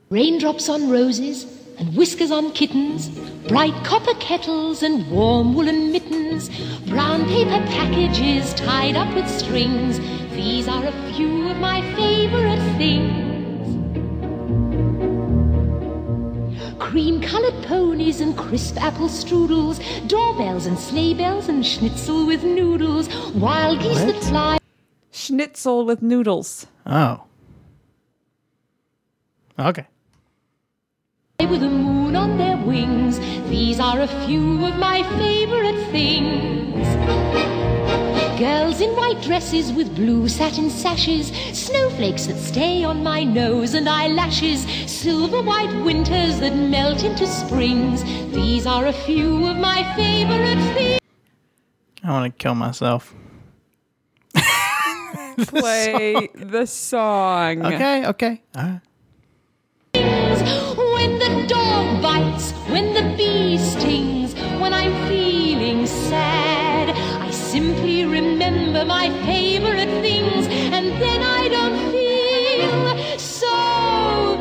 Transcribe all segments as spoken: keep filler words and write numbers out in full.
Raindrops on roses and whiskers on kittens, bright copper kettles and warm woolen mittens, brown paper packages tied up with strings. These are a few of my favorite things. Cream-colored ponies and crisp apple strudels, doorbells and sleigh bells and schnitzel with noodles, wild geese What? that fly. Schnitzel with noodles. Oh. Okay. With the moon on their wings. These are a few of my favorite things. Girls in white dresses with blue satin sashes, snowflakes that stay on my nose and eyelashes, silver white winters that melt into springs. These are a few of my favorite things. I want to kill myself. Play the song. Okay, okay. All right. When the dog bites, when the bee stings, when I'm feeling sad, I simply remember my favorite things, and then I don't feel so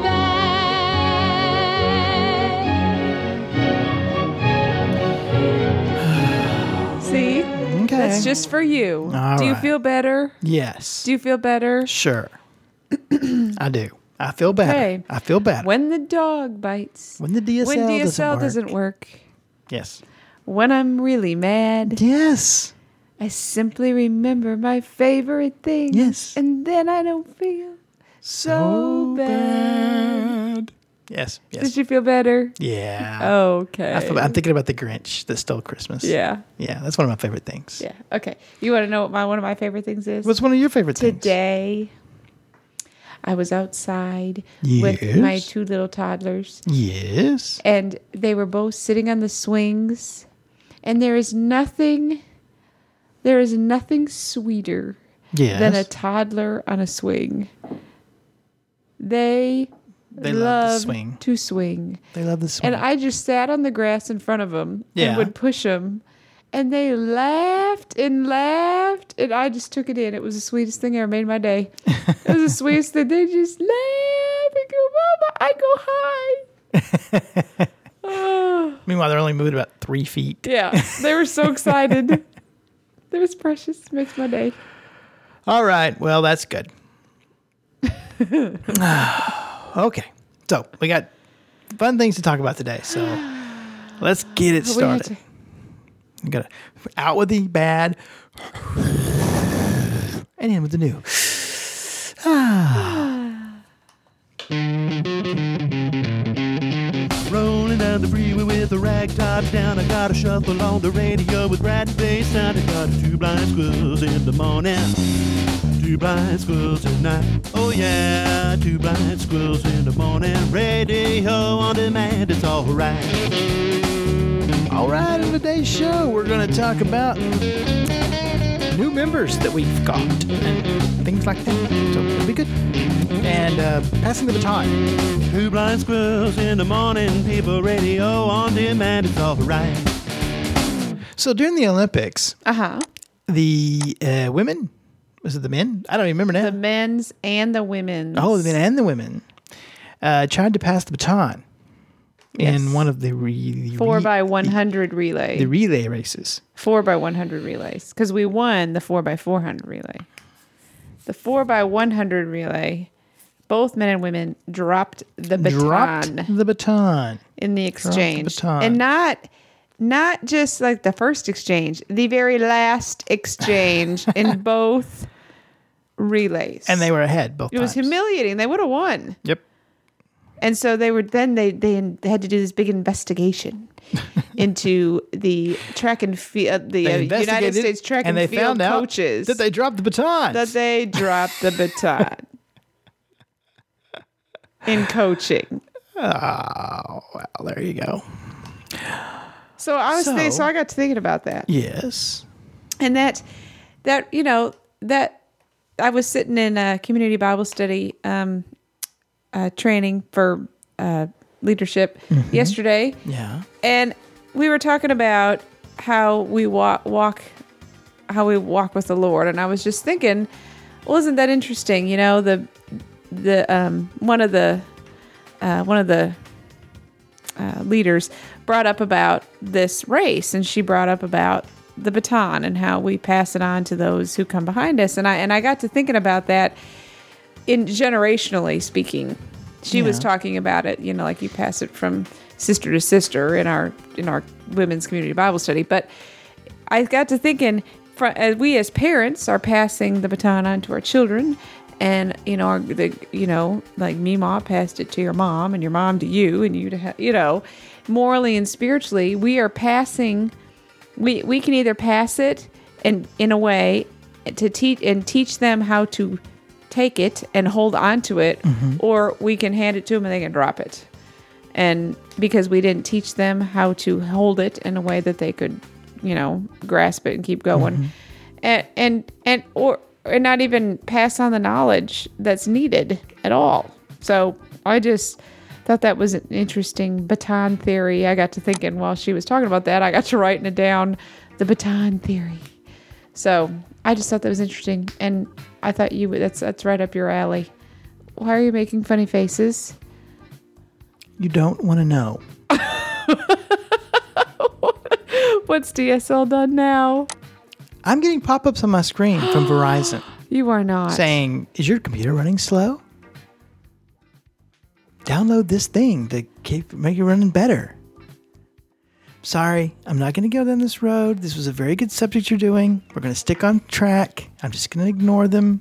bad. See? Okay. That's just for you. All do you right. feel better? Yes. Do you feel better? Sure. I do. I feel better. Okay. I feel better. When the dog bites. When the D S L, when D S L doesn't, doesn't work. Yes. When I'm really mad. Yes. I simply remember my favorite things. Yes. And then I don't feel so, bad. Yes. Yes. Did you feel better? Yeah. Okay. I feel, I'm thinking about the Grinch that stole Christmas. Yeah. Yeah. That's one of my favorite things. Yeah. Okay. You want to know what my one of my favorite things is? What's one of your favorite things? Today, I was outside Yes. with my two little toddlers. Yes. And they were both sitting on the swings. And there is nothing, there is nothing sweeter Yes. than a toddler on a swing. They, They love love to swing. to swing. They love the swing. And I just sat on the grass in front of them Yeah. and would push them. And they laughed and laughed. And I just took it in. It was the sweetest thing ever made my day. It was the sweetest thing. They just laugh and go, Mama, I go high. Oh, Meanwhile, they're only moving about three feet. yeah. They were so excited. It was precious. It makes my day. All right. Well, that's good. Okay. So we got fun things to talk about today. So let's get it We have started. to- We got out with the bad and in with the new. Rolling down the freeway with the rag top down. I got a shuffle on the radio with Brad and bass sound. I got two blind squirrels in the morning, two blind squirrels at night. Oh yeah, two blind squirrels in the morning. Radio on demand, it's all right. All right, in today's show, we're going to talk about new members that we've got and things like that. So it'll be good. And uh, passing the baton. Two blind squirrels in the morning, people radio on demand, it's all right. So during the Olympics, Uh-huh. the uh, women, was it the men? I don't even remember now. The men's and the women's. Oh, the men and the women uh, tried to pass the baton Yes. in one of the, re- the Four re- by one hundred relay. the relay races. Four by one hundred relays. Because we won the four by four hundred relay. The four by one hundred relay, both men and women dropped the baton Dropped the baton. in the exchange. baton. And not not just like the first exchange, the very last exchange in both relays. And they were ahead both It was times. humiliating. They would have won. Yep. And so they were then they they had to do this big investigation into the track and field the They uh, United investigated, States track and, and they field found out coaches that they dropped the baton. that they dropped the baton in coaching. Oh, well, there you go. So I was So- think, so I got to thinking about that. Yes. And that that you know that I was sitting in a community Bible study um, uh, training for uh, leadership yesterday, Yeah. and we were talking about how we walk walk how we walk with the Lord, and I was just thinking, well, isn't that interesting? You know, the the um, one of the uh, one of the uh, leaders brought up about this race, and she brought up about the baton and how we pass it on to those who come behind us. And I and I got to thinking about that in generationally speaking. She Yeah. was talking about it, you know, like you pass it from sister to sister in our in our women's community Bible study. But I got to thinking, fr- as we as parents are passing the baton on to our children, and you know, our, the you know, like Meemaw passed it to your mom, and your mom to you, and you to ha- you know, morally and spiritually, we are passing. We we can either pass it and in a way to teach and teach them how to take it and hold on to it, Mm-hmm. or we can hand it to them and they can drop it. And because we didn't teach them how to hold it in a way that they could, you know, grasp it and keep going, Mm-hmm. and and and or and not even pass on the knowledge that's needed at all. So I just thought that was an interesting baton theory. I got to thinking while she was talking about that, I got to writing it down, the baton theory. So I just thought that was interesting, and I thought you would. That's that's right up your alley. Why are you making funny faces? You don't want to know. What's D S L done now? I'm getting pop-ups on my screen from Verizon You are not. saying, "Is your computer running slow? Download this thing to keep make it running better." Sorry, I'm not going to go down this road. This was a very good subject you're doing. We're going to stick on track. I'm just going to ignore them.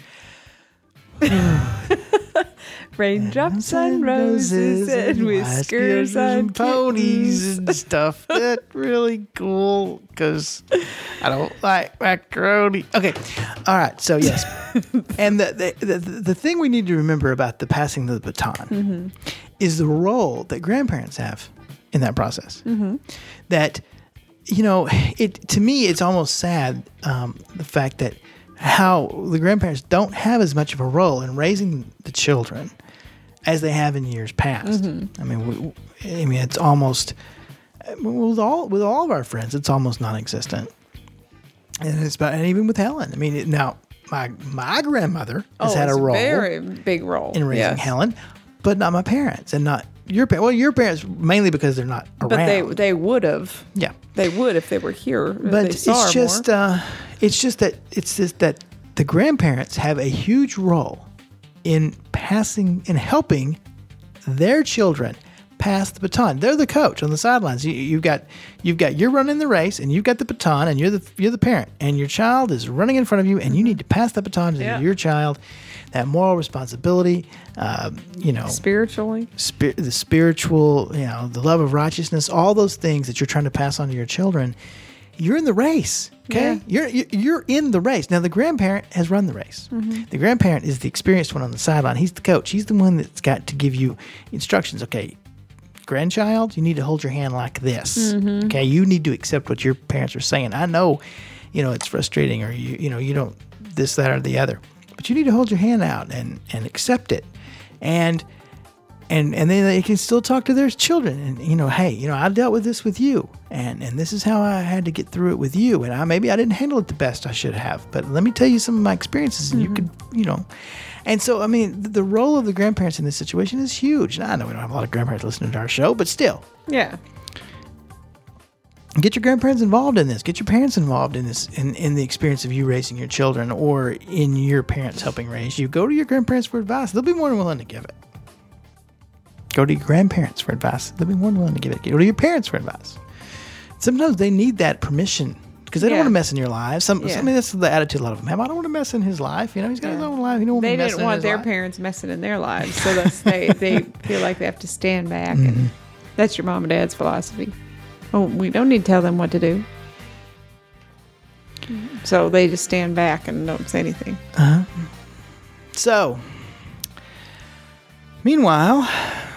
Raindrops on roses and whiskers on ponies kittens. and stuff. That's really cool because I don't like macaroni. Okay, all right. So yes, and the the, the the thing we need to remember about the passing of the baton Mm-hmm. is the role that grandparents have in that process. Mm-hmm. That you know, it to me, it's almost sad um, the fact that how the grandparents don't have as much of a role in raising the children as they have in years past. Mm-hmm. I mean, we, I mean, it's almost with all with all of our friends, it's almost non-existent. And it's about, and even with Helen. I mean, it, now my my grandmother has Oh, had a it's role very big role in raising yes. Helen, but not my parents, and not your parents. Well, your parents mainly because they're not around. But they they would have. yeah. They would if they were here. If But they saw it's her just more. uh, it's just that it's just that the grandparents have a huge role in passing in helping their children pass the baton. They're the coach on the sidelines. You, you've got you've got you're running the race, and you've got the baton, and you're the you're the parent, and your child is running in front of you, and you need to pass the baton to Yeah. your child. That moral responsibility, um, you know, Spiritually. spir- the spiritual, you know, the love of righteousness, all those things that you're trying to pass on to your children. You're in the race, okay? Yeah. You're you're in the race. Now the grandparent has run the race. The grandparent is the experienced one on the sideline. He's the coach. He's the one that's got to give you instructions. Okay, grandchild, you need to hold your hand like this. Okay, you need to accept what your parents are saying. I know, you know, it's frustrating, or you you know you don't this that or the other, but you need to hold your hand out and and accept it, and. And and then they can still talk to their children, and you know, hey, you know, I dealt with this with you, and and this is how I had to get through it with you, and I maybe I didn't handle it the best I should have, but let me tell you some of my experiences, and you could, you know, and so I mean, the, the role of the grandparents in this situation is huge. And I know we don't have a lot of grandparents listening to our show, but still, Yeah. get your grandparents involved in this. Get your parents involved in this, in, in the experience of you raising your children, or in your parents helping raise you. Go to your grandparents for advice; they'll be more than willing to give it. Go to your grandparents for advice. They'll be more than willing to give it. Go to your parents for advice. Sometimes they need that permission because they don't Yeah. want to mess in your life. Some, Yeah. I mean, that's the attitude a lot of them have. I don't want to mess in his life. You know, he's got his own life. He don't want They me messing didn't in want his their life. parents messing in their lives, so that's they they feel like they have to stand back, Mm-hmm. and that's your mom and dad's philosophy. Oh, we don't need to tell them what to do, so they just stand back and don't say anything. So, meanwhile,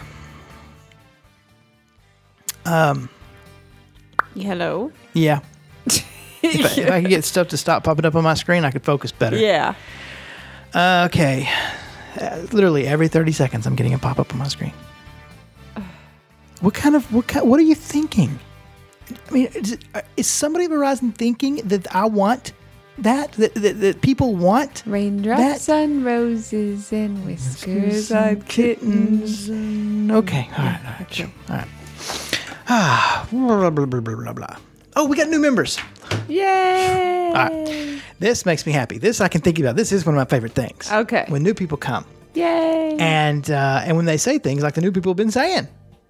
Hello. yeah. If I, if I could get stuff to stop popping up on my screen, I could focus better. Yeah. Uh, okay. Uh, literally every thirty seconds, I'm getting a pop up on my screen. What kind of what kind, what are you thinking? I mean, is, it- is somebody at Verizon thinking that I want that that, that, that people want? Raindrops That- on roses and whiskers on kittens. Mm, Okay. All right. All right. Sure. All right. Ah. Blah, blah, blah, blah, blah, blah. Oh, we got new members. Yay! All right. This makes me happy. This I can think about. This is one of my favorite things. Okay. When new people come. Yay! And uh, and when they say things like the new people have been saying.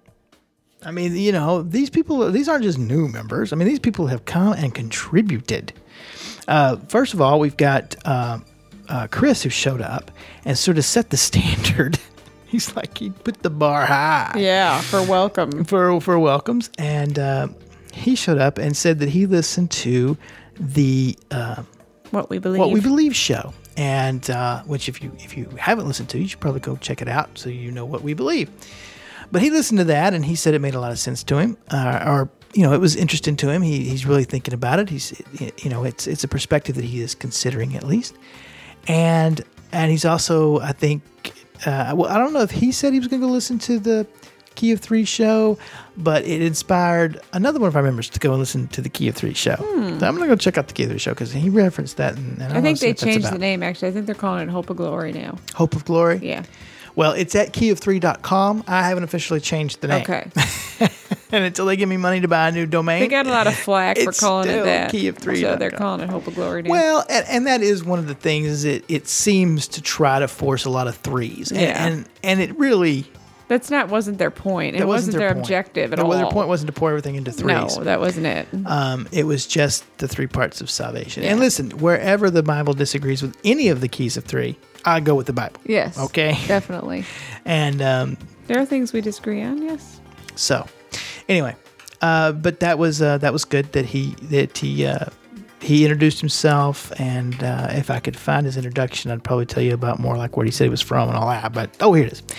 I mean, you know, these people, these aren't just new members. I mean, these people have come and contributed. Uh, first of all, we've got uh, uh, Chris who showed up and sort of set the standard. He's like, he put the bar high. Yeah, for welcome. For, for welcomes. And uh, he showed up and said that he listened to the uh, What we believe. What We Believe show. And uh, which if you if you haven't listened to, you should probably go check it out so you know what we believe. But he listened to that, and he said it made a lot of sense to him, uh, or you know, it was interesting to him. He, he's really thinking about it. He's, you know, it's it's a perspective that he is considering at least, and and he's also, I think, uh, well, I don't know if he said he was going to go listen to the Key of Three show, but it inspired another one of our members to go and listen to the Key of Three show. Hmm. So I'm going to go check out the Key of Three show because he referenced that, and, and I, I think wanna see they what that's changed about. the name, actually. I think they're calling it Hope of Glory now. Hope of Glory. Yeah. Well, it's at key of three dot com. I haven't officially changed the name. Okay. And until they give me money to buy a new domain. They got a lot of flack for it's calling it still that. key of three So dot they're com. calling it Hope of Glory now. Well, and, and that is one of the things is it, it seems to try to force a lot of threes. And, Yeah. and, and it really... That's not wasn't their point. It that wasn't, their, point. objective at Their- all. Their point wasn't to pour everything into threes. No, that wasn't it. Um, it was just the three parts of salvation. Yeah. And listen, wherever the Bible disagrees with any of the keys of three, I go with the Bible. Yes. Okay. Definitely. And um, There are things we disagree on, yes. so, anyway, uh, but that was uh, that was good that he that he uh, he introduced himself, and uh, if I could find his introduction, I'd probably tell you about more like where he said he was from and all that. But oh, here it is.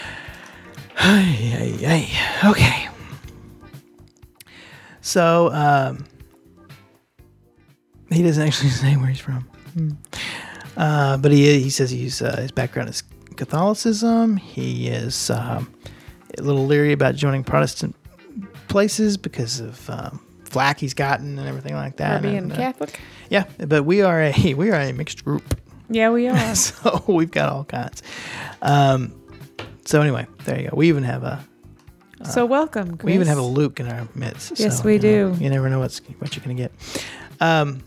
Ay, ay, ay. Okay. So um, he doesn't actually say where he's from, hmm. uh, but he he says he's uh, his background is Catholicism. He is um, a little leery about joining Protestant places because of um, flack he's gotten and everything like that. For being and, uh, Catholic. yeah, but we are a we are a mixed group. Yeah, we are. So we've got all kinds. Um, so anyway, there you go. We even have a so welcome, Chris. we even have a Luke in our midst. Yes, so, we you know, do. you never know what's what you're gonna get. Um,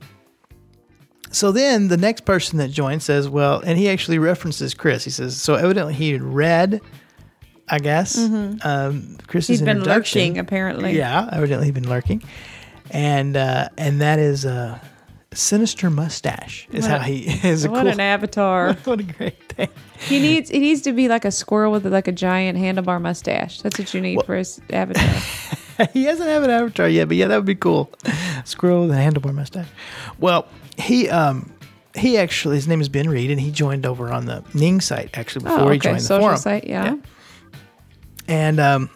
so then the next person that joins says, well, and he actually references Chris. He says, so evidently he had read, I guess, um, Chris's He's been introduction. lurking, apparently. Yeah, evidently he's been lurking, and uh, and that is a sinister mustache. Is What how a- he is. A What cool, an avatar. What a great thing. He needs he needs to be like a squirrel with like a giant handlebar mustache. That's what you need Well- for his avatar. He hasn't have an avatar yet, but yeah, that would be cool. Squirrel with a handlebar mustache. Well, he um he actually his name is Ben Reed, and he joined over on the Ning site actually before Oh, he okay. joined the Social forum. site, yeah. And um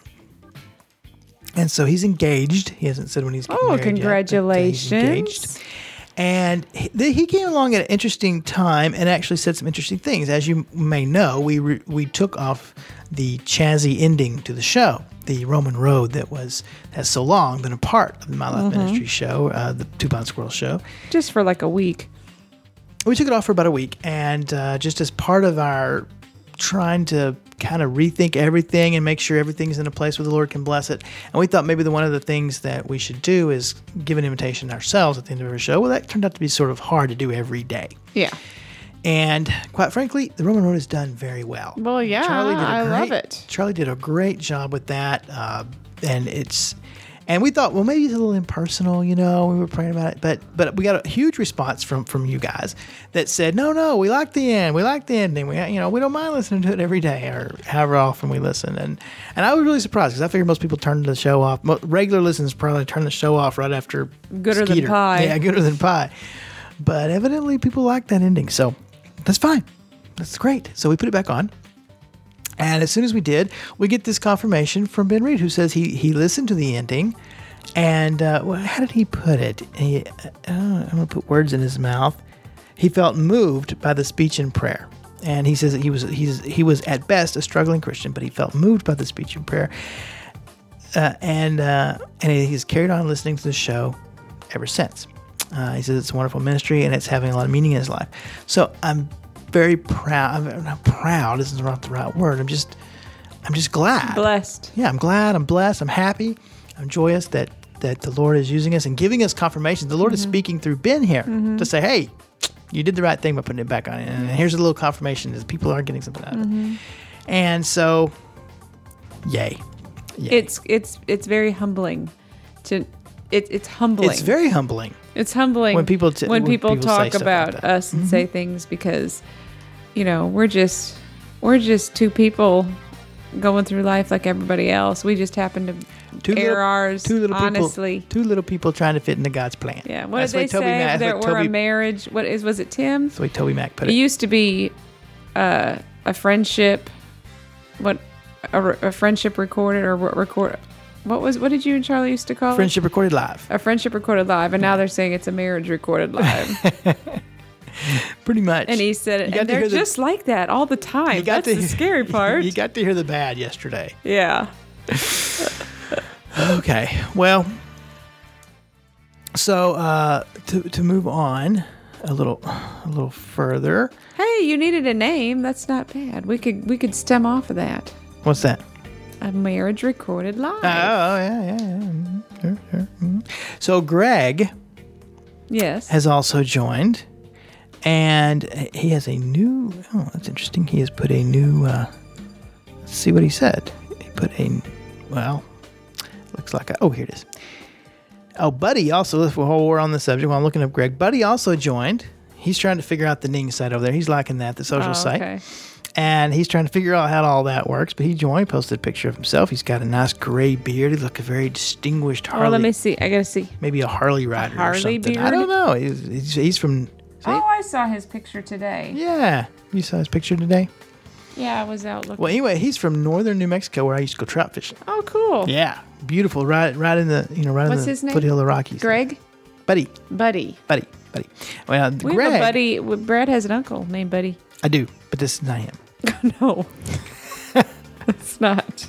and so he's engaged. He hasn't said when he's getting Oh, married yet, but, uh, he's engaged. congratulations. And he, he came along at an interesting time and actually said some interesting things. As you may know, we re, we took off the Chazzy ending to the show, the Roman road that was has so long been a part of the My Life Mm-hmm. Ministry show, uh, the Two Pound Squirrel show. Just for like a week. We took it off for about a week, and uh, just as part of our trying to kind of rethink everything and make sure everything's in a place where the Lord can bless it. And we thought maybe the one of the things that we should do is give an invitation ourselves at the end of our show. Well, that turned out to be sort of hard to do every day. Yeah. And quite frankly, the Roman road is done very well. Well, yeah, Charlie did a I great, love it. Charlie did a great job with that, uh, and it's, and we thought, well, maybe it's a little impersonal, you know. We were praying about it, but but we got a huge response from from you guys that said, no, no, we like the end, we like the ending, we you know we don't mind listening to it every day or however often we listen, and and I was really surprised because I figured most people turn the show off. Mo- Regular listeners probably turn the show off right after Gooder than Skeeter. pie. Yeah, gooder than pie. But evidently, people like that ending, so that's fine. That's great. So we put it back on. And as soon as we did, we get this confirmation from Ben Reed, who says he he listened to the ending, and uh, well, how did he put it? He, uh, I'm going to put words in his mouth. He felt moved by the speech and prayer, and he says that he was he's he was at best a struggling Christian, but he felt moved by the speech and prayer, uh, and uh, and he's carried on listening to the show ever since. Uh, he says it's a wonderful ministry and it's having a lot of meaning in his life. So I'm very proud. I'm not proud. This is not the right word. I'm just, I'm just glad. Blessed. Yeah, I'm glad. I'm blessed. I'm happy. I'm joyous that that the Lord is using us and giving us confirmation. The Lord mm-hmm. is speaking through Ben here mm-hmm. to say, hey, you did the right thing by putting it back on. And here's a little confirmation that people are getting something out of mm-hmm. it. And so, yay. yay. It's it's it's very humbling. To it, It's humbling. It's very humbling. It's humbling when people, t- when when people, people talk about like us and mm-hmm. say things because, you know, we're just we're just two people going through life like everybody else. We just happen to two air little, ours two little honestly. People, two little people trying to fit into God's plan. Yeah. What that's did they Toby say? Mac, There were Toby, a marriage. What is? Was it Tim? That's the way Toby Mac put it. It used to be uh, a friendship. What a, a friendship recorded or record. What was? What did you and Charlie used to call friendship it? recorded live. A friendship recorded live, and now they're saying it's a marriage recorded live. Pretty much. And he said it, and they're just the, like that all the time. That's the hear, scary part. You got to hear the bad yesterday. Yeah. Okay. Well, so uh, to to move on a little a little further. Hey, you needed a name. That's not bad. We could we could stem off of that. What's that? A marriage recorded live. Oh, yeah, yeah, yeah. Sure, sure. Mm-hmm. So Greg yes. has also joined, and he has a new, oh, that's interesting. He has put a new, uh, let's see what he said. He put a, well, looks like, a, oh, here it is. Oh, Buddy also, while we're on the subject, while I'm looking up Greg, Buddy also joined. He's trying to figure out the Ning site over there. He's liking that, the social oh, site. Okay. And he's trying to figure out how all that works. But he joined, posted a picture of himself. He's got a nice gray beard. He looks a very distinguished Harley. Oh, let me see. I got to see. Maybe a Harley rider a Harley or something. beard? I don't know. He's, he's, he's from... See? Oh, I saw his picture today. Yeah. You saw his picture today? Yeah, I was out looking. Well, anyway, he's from northern New Mexico where I used to go trout fishing. Oh, cool. Yeah. Beautiful. Right right in the, you know, right What's in the his name? foothill of the Rockies. Greg? Buddy. Buddy. Buddy. Buddy. Well, we Greg... have a buddy. Brad has an uncle named Buddy. I do, but this is not him. No. It's not.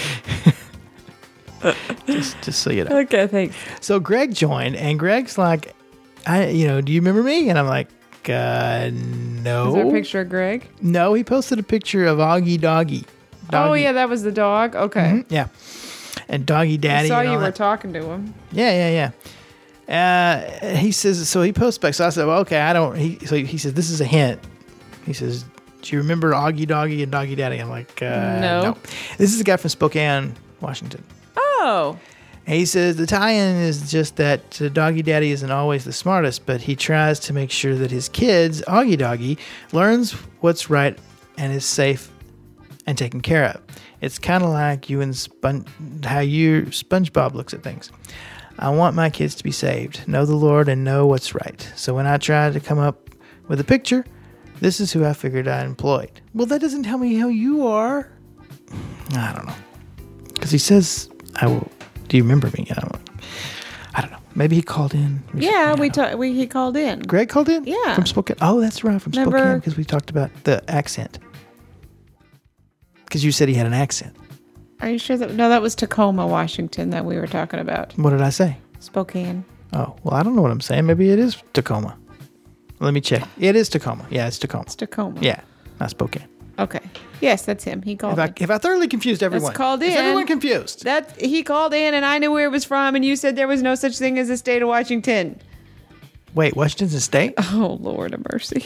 just, just so you know. Okay, thanks. So Greg joined, and Greg's like, I, you know, do you remember me? And I'm like, uh, no. Is there a picture of Greg? No, he posted a picture of Augie Doggy. Doggy. Oh, yeah, that was the dog? Okay. Mm-hmm, yeah. And Doggy Daddy. I saw and all you were that. talking to him. Yeah, yeah, yeah. Uh, he says, so he posts back. So I said, well, okay, I don't, he, so he says, this is a hint. He says, do you remember Augie Doggy and Doggy Daddy? I'm like, uh, no. no. This is a guy from Spokane, Washington. Oh. And he says the tie-in is just that uh, Doggy Daddy isn't always the smartest, but he tries to make sure that his kids, Augie Doggy, learns what's right and is safe and taken care of. It's kind of like you and Spon- how you SpongeBob looks at things. I want my kids to be saved, know the Lord, and know what's right. So when I try to come up with a picture, this is who I figured I employed. Well, that doesn't tell me how you are. I don't know. Because he says, I will. Do you remember me? I don't know. I don't know. Maybe he called in. recently. Yeah, I we, don't know. ta- we he called in. Greg called in? Yeah. From Spokane? Oh, that's right. From Remember- Spokane, because we talked about the accent. Because you said he had an accent. Are you sure that? No, that was Tacoma, Washington that we were talking about. What did I say? Spokane. Oh, well, I don't know what I'm saying. Maybe it is Tacoma. Let me check. It is Tacoma. Yeah, it's Tacoma. It's Tacoma. Yeah, not Spokane. Okay. Yes, that's him. He called If I, in. if I thoroughly confused everyone. called Is in. everyone confused? That he called in and I knew where it was from and you said there was no such thing as the state of Washington. Wait, Washington's a state? Oh, Lord of mercy.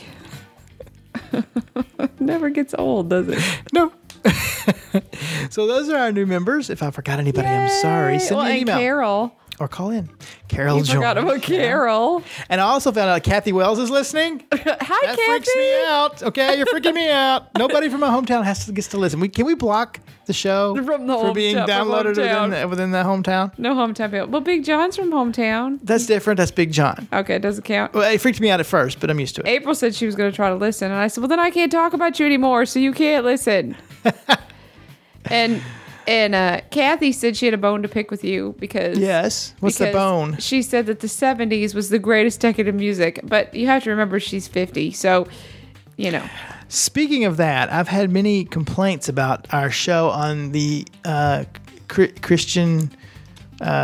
Never gets old, does it? No. So those are our new members. If I forgot anybody, I'm sorry. Send well, me an and email. Carol. Or call in. Carol You forgot joined. about Carol. And I also found out Kathy Wells is listening. Hi, That Kathy. freaks me out. Okay, you're freaking me out. Nobody from my hometown has to gets to listen. We can we block the show From the for being hometown- from downloaded within hometown. the, within the hometown? No hometown bill. Well, Big John's from hometown. That's different. That's Big John. Okay, it doesn't count. Well, it freaked me out at first, but I'm used to it. April said she was going to try to listen, and I said, "Well, then I can't talk about you anymore, so you can't listen." and and uh, Kathy said she had a bone to pick with you because Yes. What's the because bone? She said that the seventies was the greatest decade of music, but you have to remember she's fifty, so you know. Speaking of that, I've had many complaints about our show on the uh, cr- Christian um,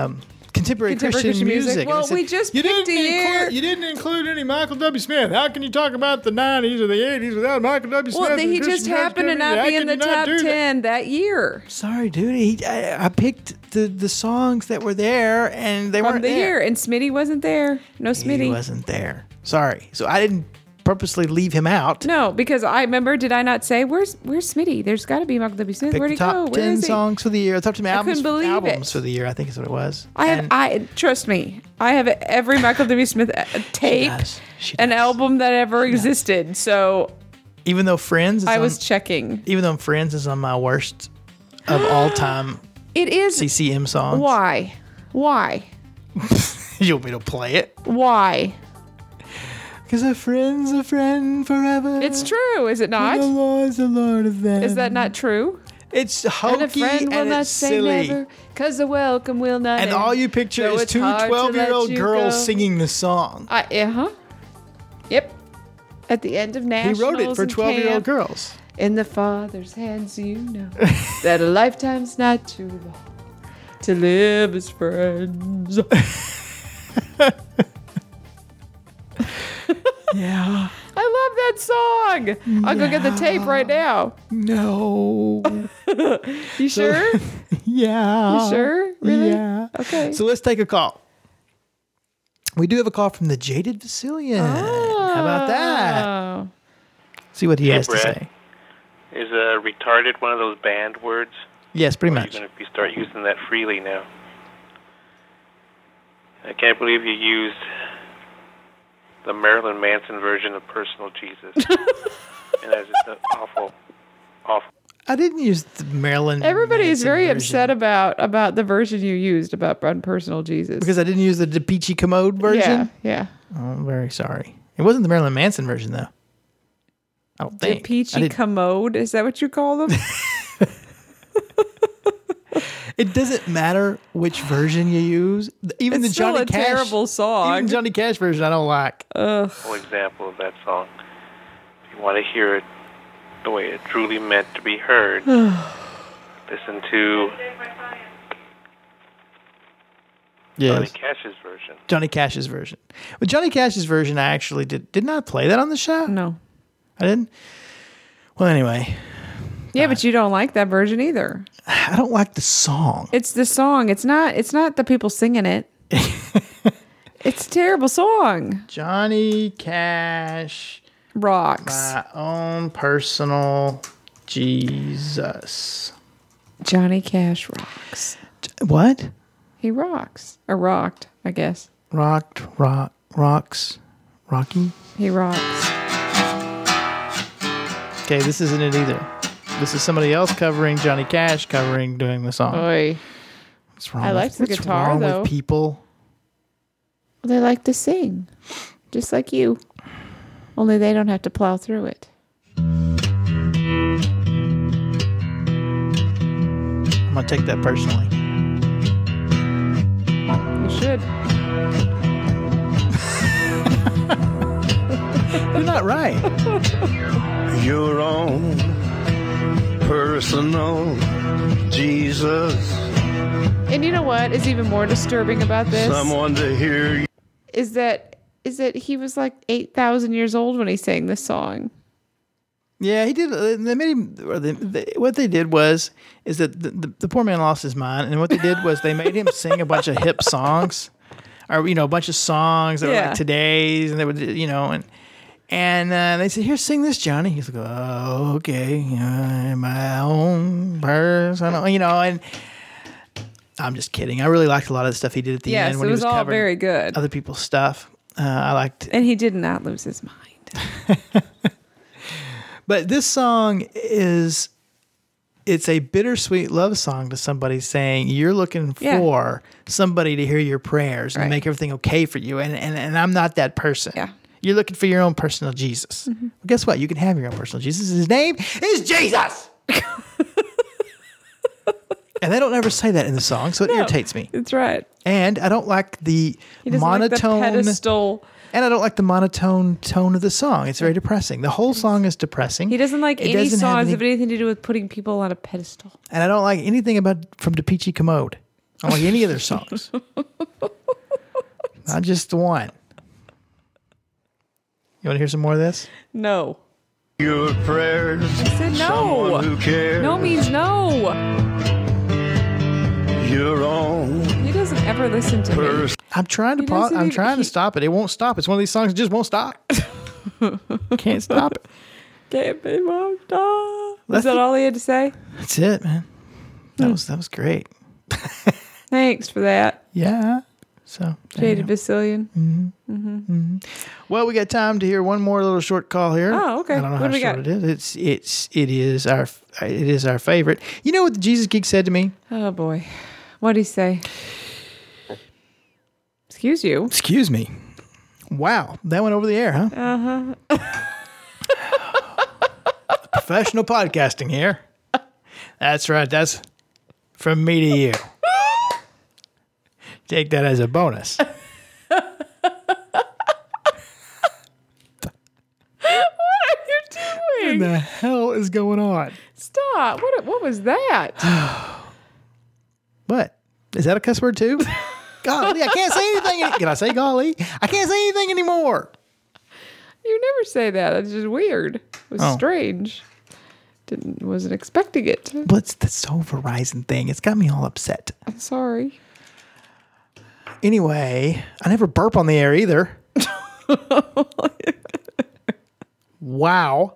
contemporary, Contemporary Christian, Christian music. music. And I Well, said, we just you picked didn't a year." include, You didn't include any Michael W. Smith. How can you talk about the nineties or the eighties without Michael W. Smith? Well, and he Christian just music happened to community? not How be in can the you not top do that? ten that year. Sorry, dude. He, I, I picked the, the songs that were there, and they From weren't the there. year, and Smitty wasn't there. No He Smitty. wasn't there. Sorry. So I didn't purposely leave him out. No, because I remember. Did I not say where's where's Smitty? There's got to be Michael W. Smith. Picked Where'd the he top go? Where ten is he? songs for the year. Top ten albums, couldn't believe albums it. for the year. I think is what it was. I have. And I trust me. I have every Michael W. Smith uh, tape, does. She an does. album that ever existed. So even though Friends, is I on, was checking. even though Friends is on my worst of all time It is. C C M songs. Why? Why? You want me to play it? Why? Because a friend's a friend forever. It's true, is it The not? Lord's the Lord of them. Is that not true? It's And hokey a friend and, will not it's say silly. never, cause the welcome will not And end. all you picture So is it's two hard to twelve-year-old let you girls go. singing the song. I, uh-huh. Yep. At the end of He nationals wrote it for and twelve-year-old camp, girls. in the Father's hands, you know that a lifetime's not too long to live as friends. Yeah. I love that song. I'll go get the tape right now. No. You sure? Yeah. You sure? Really? Yeah. Okay. So let's take a call. We do have a call from the Jaded Vasilian. How about that? Oh. See what he Hey, has to Brett. say. Is uh, retarded one of those banned words? Yes, pretty Or are you much. going to be start using that freely now? I can't believe you used the Marilyn Manson version of Personal Jesus. And that's just uh, awful, awful. I didn't use the Marilyn. Everybody is Manson very version upset about about the version you used about Unpersonal Jesus. because I didn't use the DePeachy Commode version. Yeah, Oh, I'm very sorry. It wasn't the Marilyn Manson version though. I don't yeah. think. I Peachy didn't- Commode, is that what you call them? It doesn't matter which version you use. Even It's the still Johnny a Cash, terrible song. Even the Johnny Cash version, I don't like. Ugh. Full example of that song. If you want to hear it the way it truly meant to be heard, listen to Johnny Yes, Cash's version. Johnny Cash's version. But Johnny Cash's version, I actually did. Didn't I play that on the show? No. I didn't. Well, anyway, Yeah, but you don't like that version either. I don't like the song. It's the song. It's not it's not the people singing it. It's a terrible song. Johnny Cash, Rocks. my own personal Jesus. Johnny Cash rocks. What? He rocks. Or rocked, I guess. Rocked, rock, rocks, Rocky. He rocks. Okay, this isn't it either. This is somebody else covering Johnny Cash covering doing the song. Oy. What's wrong? I with, liked the what's guitar, wrong though. with people? Well, they like to sing. Just like you. Only they don't have to plow through it. I'm gonna take that personally. You should. You're not right. Your own personal Jesus. And you know what is even more disturbing about this? Someone to hear you. Is that is that he was like eight thousand years old when he sang this song. Yeah, he did. uh, They made him. Or they, they, what they did was, is that the, the, the poor man lost his mind, and what they did was they made him sing a bunch of hip songs, or you know, a bunch of songs that were Yeah. like today's, and they would, you know, and and uh, they said, "Here, sing this, Johnny." He's like, "Oh, okay, uh, my own personal," you know, and I'm just kidding. I really liked a lot of the stuff he did at the Yes, end when it he was was all covering very good. other people's stuff. Uh, I liked. And he did not lose his mind. But this song is, it's a bittersweet love song to somebody saying you're looking Yeah. for somebody to hear your prayers and Right. make everything okay for you. And, and, and I'm not that person. Yeah. You're looking for your own personal Jesus. Mm-hmm. Well, guess what? You can have your own personal Jesus. His name is Jesus. And they don't ever say that in the song, so it No. irritates me. That's right. And I don't like the He doesn't monotone. like the pedestal. And I don't like the monotone tone of the song. It's very depressing. The whole song is depressing. He doesn't like It any doesn't have songs any- that have anything to do with putting people on a pedestal. And I don't like anything about from DePeachy Commode. I don't like any of their songs. Not just the one. You want to hear some more of this? No. Your prayers. I said no. Someone who cares. No means no. Your own He doesn't ever listen to me. person. I'm trying to He pause. doesn't I'm even- trying he- to stop it. It won't stop. It's one of these songs that just won't stop. Can't stop it. Can't be moved on. Was That's that the- all he had to say? That's it, man. That was that was great. Thanks for that, Yeah. So there you Jaded go. Basilian. Well, we got time to hear one more little short call here. Oh, okay. I don't know What how do we short got? it is. It's it's it is our it is our favorite. You know what the Jesus Geek said to me? Oh boy, what'd he say? Excuse you. Excuse me. Wow, that went over the air, huh? Uh huh. Professional podcasting here. That's right. That's from me to you. Take that as a bonus. What are you What doing? the hell is going on? Stop. What? What was that? What? Is that a cuss word too? Golly, I can't say anything. any- Can I say golly? I can't say anything anymore. You never say that. That's just weird. It was Oh. strange. Didn't wasn't expecting it. What's this whole Verizon thing? It's got me all upset. I'm sorry. Anyway, I never burp on the air either. Wow.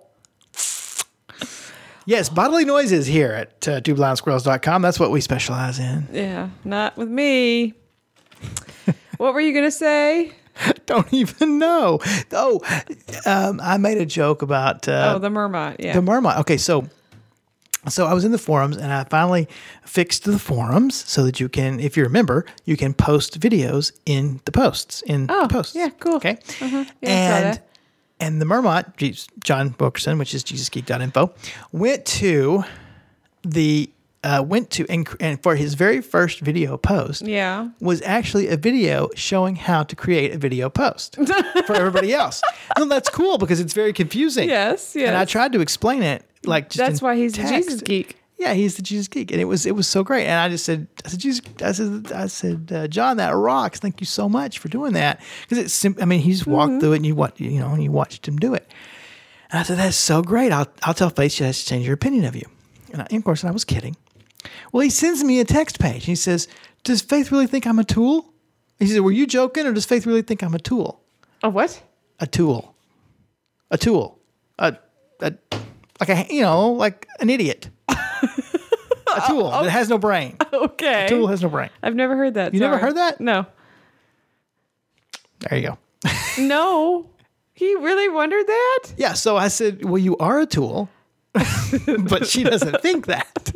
Yes, bodily noises here at uh, two blind squirrels dot com. That's what we specialize in. Yeah, not with me. What were you gonna say? Don't even know. Oh, um, I made a joke about uh, oh, the Mermot. Yeah. the Mermot. Okay, so so I was in the forums and I finally fixed the forums so that you can, if you remember, you can post videos in the posts in Oh, the posts. yeah, cool. Okay, Uh-huh. Yeah, I saw and that. and the Mermot, Jesus- John Wilkerson, which is Jesus Geek dot info, went to the uh, went to and, and for his very first video post. Yeah. Was actually a video showing how to create a video post for everybody else. No, that's cool because it's very confusing. Yes. Yes. And I tried to explain it like just That's in why he's text. the Jesus geek. Yeah, he's the Jesus Geek, and it was it was so great. And I just said, I said, Jesus, I said, I said, uh, John, that rocks. Thank you so much for doing that because it's. Sim- I mean, he just walked through it, and you what you know, and you watched him do it. And I said, that's so great. I'll I'll tell Faith she has to change her opinion of you. And, I, and of course, I was kidding. Well, he sends me a text page. He says, "Does Faith really think I'm a tool?" He said, "Were you joking, or does Faith really think I'm a tool?" A what? A tool, a tool, a, a like a you know like an idiot. A tool that has no brain. Okay. A tool has no brain. I've never heard that. You never Sorry. heard that? No. There you go. No. He really wondered that? Yeah. So I said, "Well, you are a tool," but she doesn't think that.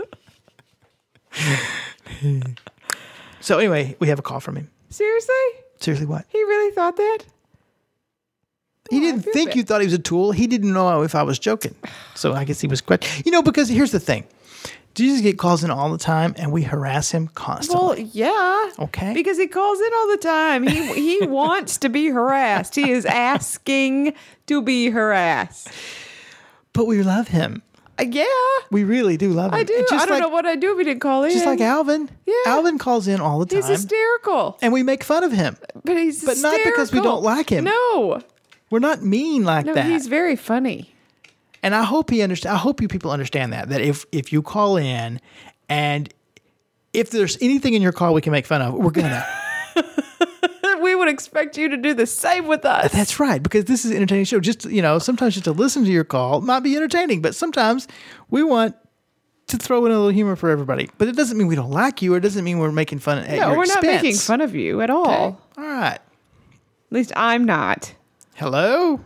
So anyway, we have a call from him. Seriously? Seriously, what? He really thought that? He Oh, I didn't feel think bad. you thought he was a tool. He didn't know if I was joking. So I guess he was quite. You know, because here's the thing. Jesus get calls in all the time, and we harass him constantly. Well, yeah. Okay. Because he calls in all the time. He he wants to be harassed. He is asking to be harassed. But we love him. Uh, yeah. We really do love him. I do. And I just don't like, know what I'd do if he didn't call in. Just like Alvin. Yeah. Alvin calls in all the time. He's hysterical. And we make fun of him. But he's But not because we hysterical. don't like him. No. We're not mean like No, that. he's very funny. And I hope he understand. I hope you people understand that. That if if you call in, and if there's anything in your call we can make fun of, we're gonna. We would expect you to do the same with us. That's right, because this is an entertaining show. Just you know, sometimes just to listen to your call might be entertaining, but sometimes we want to throw in a little humor for everybody. But it doesn't mean we don't like you, or it doesn't mean we're making fun at No, your we're not expense. making fun of you at all. Okay? All right. At least I'm not. Hello.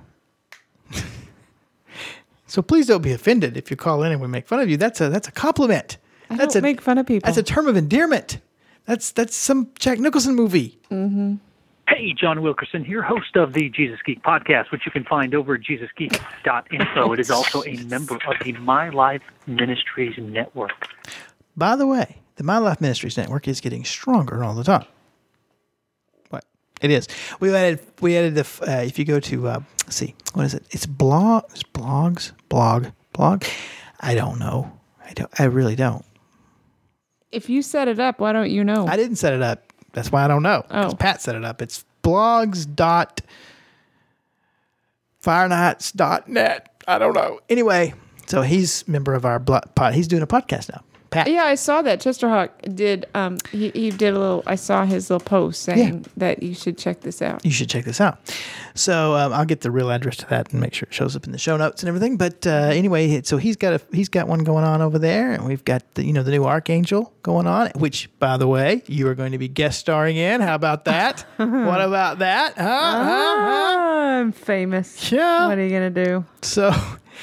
So please don't be offended if you call in and we make fun of you. That's a that's a compliment. I that's don't a, make fun of people. That's a term of endearment. That's that's some Jack Nicholson movie. Hey, John Wilkerson here, host of the Jesus Geek podcast, which you can find over at jesus geek dot info. It is also a member of the My Life Ministries Network. By the way, the My Life Ministries Network is getting stronger all the time. What? It is. We added we added the uh, if you go to uh, let's see, what is it? It's blog it's blogs, blog, blog. I don't know. I don't I really don't. If you set it up, why don't you know? I didn't set it up. That's why I don't know. Because Oh. Pat set it up. It's blogs dot firenights dot net. I don't know. Anyway, so he's a member of our blo- pod. He's doing a podcast now. Pat. Yeah, I saw that Chester Hawk did. Um, he he did a little. I saw his little post saying that you should check this out. You should check this out. So um, I'll get the real address to that and make sure it shows up in the show notes and everything. But uh, anyway, so he's got a he's got one going on over there, and we've got the, you know the new Archangel going on, which by the way you are going to be guest starring in. How about that? What about that? Huh? Huh? Huh? I'm famous. Yeah. What are you gonna do? So,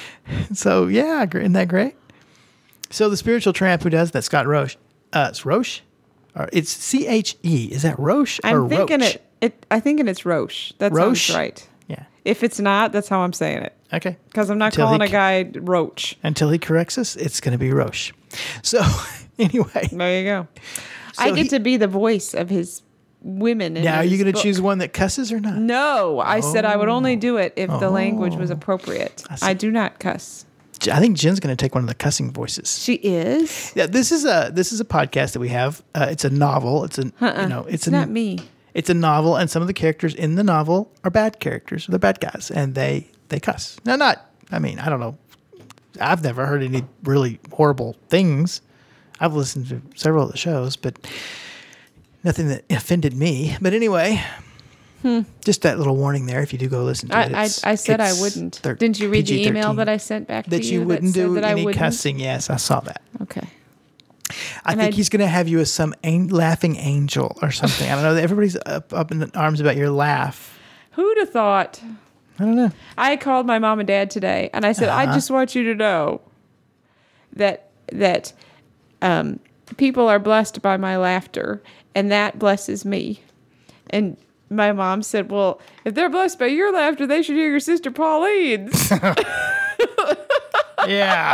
so yeah, gr- isn't that great? So the spiritual tramp who does that, Scott Roche. Uh, it's Roche, or it's C H E. Is that Roche or I'm thinking Roche? it. It. I thinking it's Roche. That Roche? sounds right. Yeah. If it's not, that's how I'm saying it. Okay. Because I'm not Until he calling a c- guy Roach. Until he corrects us, it's going to be Roche. So anyway, There you go. I So get he- to be the voice of his women. In now are you his going to book. choose one that cusses or not? No, I said I would only do it if the language was Oh. appropriate. I see. I do not cuss. I think Jen's going to take one of the cussing voices. She is. Yeah, this is a this is a podcast that we have. Uh, it's a novel. It's a you know it's It's a not me. It's a novel, and some of the characters in the novel are bad characters. They're bad guys, and they they cuss. Now, not. I mean, I don't know. I've never heard any really horrible things. I've listened to several of the shows, but nothing that offended me. But anyway, just that little warning there. If you do go listen to I, it, I, it's- I said I it's wouldn't. thir- Didn't you read the P G email thirteen. that I sent back to that you? you wouldn't that said do that I any wouldn't? cussing? Yes, I saw that. Okay. I And think I- he's going to have you as some an- laughing angel or something. I don't know. Everybody's up, up in arms about your laugh. Who'd have thought? I don't know. I called my mom and dad today, and I said, Uh-huh. I just want you to know that that um, people are blessed by my laughter, and that blesses me. And my mom said, well, if they're blessed by your laughter, they should hear your sister Pauline's. Yeah.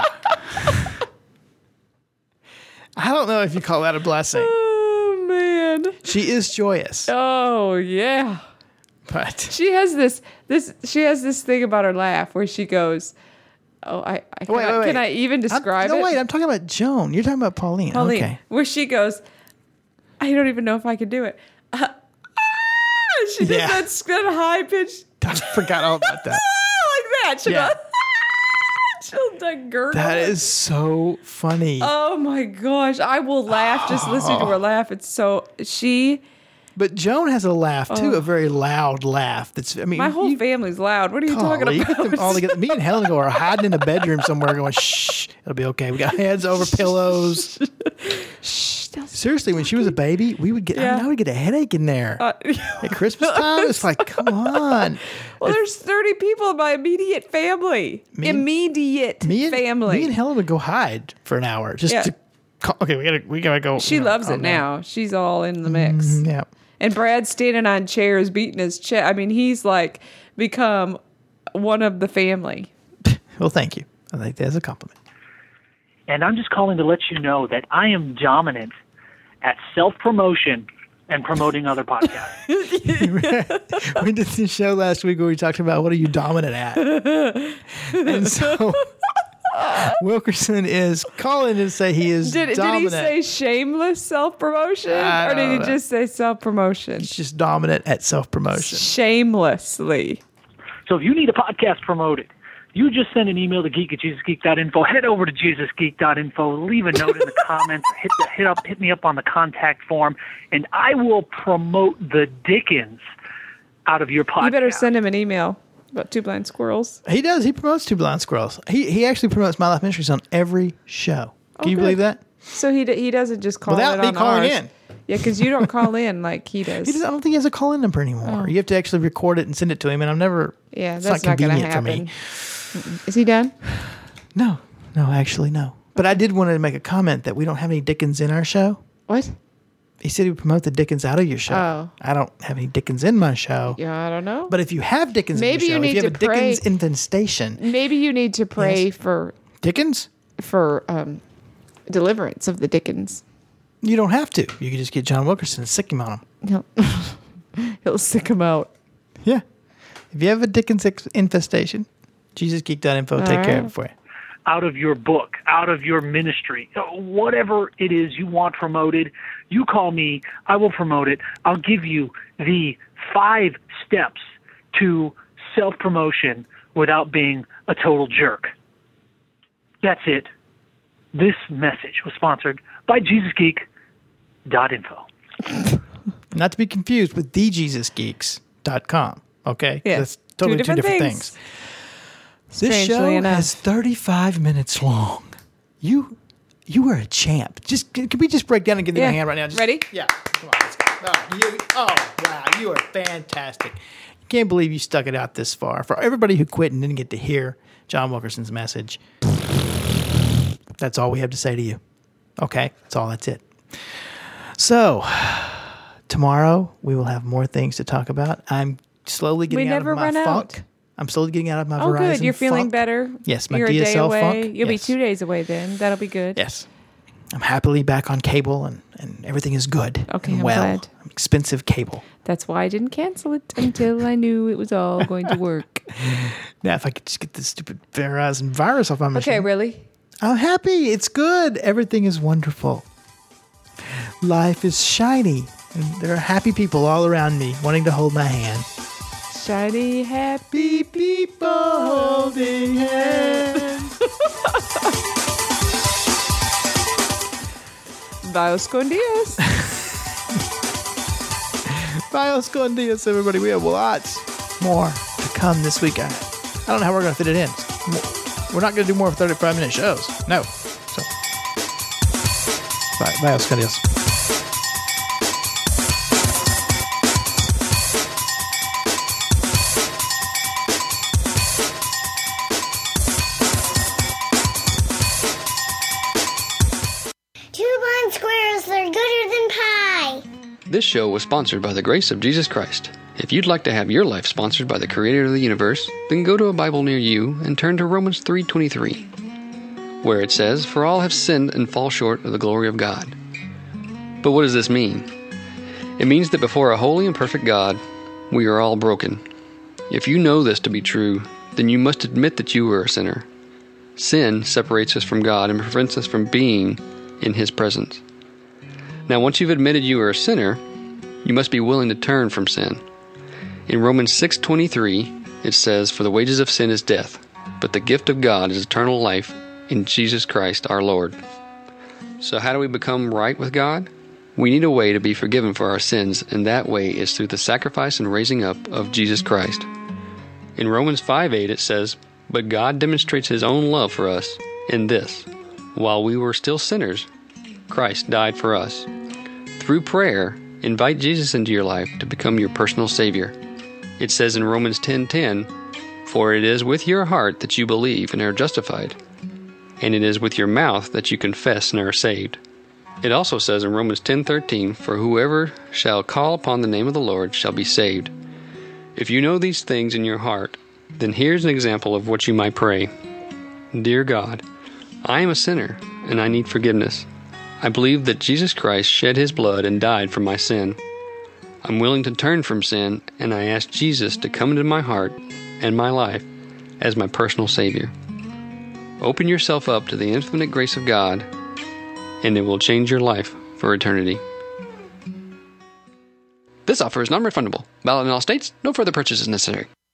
I don't know if you call that a blessing. Oh, man. She is joyous, Oh, yeah. but She has this this she has this thing about her laugh where she goes, oh, I, I, can, Wait, I wait, wait. can I even describe I'm, it? no, wait. I'm talking about Joan. You're talking about Pauline. Pauline, Okay. where she goes, I don't even know if I can do it. Uh, ah! She does Yeah. that, that high pitched I forgot all about that. like that. She Yeah. goes, she'll like gurgle. That is so funny. Oh my gosh, I will laugh just listening to her laugh. It's so she. But Joan has a laugh too, a very loud laugh. That's I mean, Oh. My whole you, family's loud. What are you talking golly, you about? get them all together. Me and Helen go are hiding in a bedroom somewhere, going shh. It'll be okay. We got heads over pillows. Shh, that's- Seriously, when she was a baby, we would get. I, Yeah. mean, I would get a headache in there uh, at Christmas time. It's like, come on. well, there's thirty people in my immediate family. Me and- immediate Me and family. Me and Helen would go hide for an hour just Yeah. to. Call, okay, we gotta we gotta go. she you know, loves calm it down. now. She's all in the mix. Yeah. And Brad's standing on chairs, beating his chest. I mean, he's like become one of the family. Well, thank you. I think that's a compliment. And I'm just calling to let you know that I am dominant at self-promotion and promoting other podcasts. We did this show last week where we talked about what are you dominant at, and so Wilkerson is calling to say he is Did, did dominant. he say shameless self promotion? I Or did he don't know. just say self promotion? He's just dominant at self promotion. Shamelessly. So if you need a podcast promoted, you just send an email to geek at jesus geek dot info. Head over to jesus geek dot info. Leave a note in the comments. Hit the, hit up, hit me up on the contact form, and I will promote the Dickens out of your podcast. You better send him an email about two blind squirrels. He does. He promotes Two Blind Squirrels. He he actually promotes My Life Ministries on every show. Can Oh, you good. believe that? So he d- he doesn't just call Without it me on calling ours. in. Yeah, because you don't call in like he does. He does, I don't think he has a call-in number anymore. Oh. You have to actually record it and send it to him, and I'm never. Yeah, it's that's not not, going to convenient for happen. me. Mm-mm. Is he done? No, no, actually, no. But I did want to make a comment that we don't have any Dickens in our show. What? He said he would promote the Dickens out of your show. Oh. I don't have any Dickens in my show. Yeah, I don't know. But if you have Dickens Maybe in your you show, if need you have a to pray- Dickens infestation, Maybe you need to pray Yes. for Dickens, for um, deliverance of the Dickens. you don't have to. You can just get John Wilkerson and sick him on him. He'll, he'll sick him out. Yeah. If you have a Dickens ex- infestation, jesus geek dot info, take All care right. of it for you. out of your book, out of your ministry, whatever it is you want promoted, you call me, I will promote it. I'll give you the five steps to self-promotion without being a total jerk. That's it. This message was sponsored by Jesus Geek dot info. Not to be confused with the Jesus Geeks dot com, okay? Yeah. That's totally two different, two different things. things. This Strangely show enough. is thirty-five minutes long. You you are a champ. Just Can, can we just break down and give them Yeah. a hand right now? Just, Ready? Yeah. Come on, let's go. Oh, you, oh, wow. You are fantastic. Can't believe you stuck it out this far. For everybody who quit and didn't get to hear John Wilkerson's message, that's all we have to say to you. Okay? That's all. That's it. So, tomorrow we will have more things to talk about. I'm slowly getting We out never of my run funk. out. I'm slowly getting out of my Oh, Verizon good. You're feeling funk. better. Yes, my You're D S L a day away. funk. You'll Yes. be two days away then. That'll be good. Yes. I'm happily back on cable, and, and everything is good. Okay, and I'm well. glad. Expensive cable. That's why I didn't cancel it until I knew it was all going to work. Now, if I could just get this stupid Verizon virus off my machine. Okay, really? I'm happy. It's good. Everything is wonderful. Life is shiny. And there are happy people all around me wanting to hold my hand. Shiny, happy. People holding hands. Bios con Dios. Bios con Dios, everybody. We have lots more to come this week. I, I don't know how we're going to fit it in. We're not going to do more thirty-five minute shows. No. So, bye. Bios con Dios. Two blind squirrels, they're gooder than pie. This show was sponsored by the grace of Jesus Christ. If you'd like to have your life sponsored by the Creator of the universe, then go to a Bible near you and turn to Romans three twenty-three, where it says, "For all have sinned and fall short of the glory of God." But what does this mean? It means that before a holy and perfect God, we are all broken. If you know this to be true, then you must admit that you are a sinner. Sin separates us from God and prevents us from being in His presence. Now, once you've admitted you are a sinner, you must be willing to turn from sin. In Romans six twenty-three, it says, "For the wages of sin is death, but the gift of God is eternal life in Jesus Christ our Lord." So how do we become right with God? We need a way to be forgiven for our sins, and that way is through the sacrifice and raising up of Jesus Christ. In Romans five eight, it says, "But God demonstrates His own love for us in this: while we were still sinners, Christ died for us." Through prayer, invite Jesus into your life to become your personal Savior. It says in Romans ten ten, "For it is with your heart that you believe and are justified, and it is with your mouth that you confess and are saved." It also says in Romans ten thirteen, "For whoever shall call upon the name of the Lord shall be saved." If you know these things in your heart, then here's an example of what you might pray. Dear God, I am a sinner, and I need forgiveness. I believe that Jesus Christ shed His blood and died for my sin. I'm willing to turn from sin, and I ask Jesus to come into my heart and my life as my personal Savior. Open yourself up to the infinite grace of God, and it will change your life for eternity. This offer is non-refundable. Valid in all states. No further purchase is necessary.